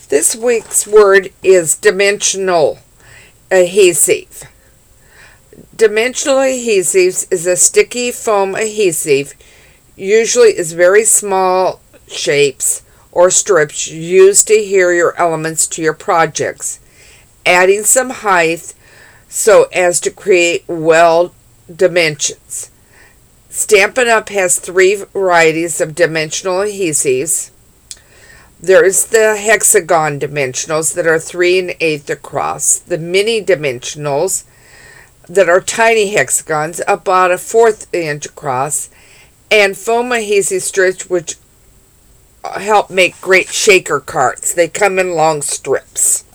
This week's word is dimensional adhesive. Dimensional adhesives is a sticky foam adhesive, usually is very small shapes or strips used to adhere your elements to your projects, adding some height so as to create well dimensions. Stampin' Up! Has 3 varieties of dimensional adhesives. There's the hexagon dimensionals that are 3 1/8 across, the mini dimensionals that are tiny hexagons about a 1/4 inch across, and foam adhesive strips which help make great shaker carts. They come in long strips.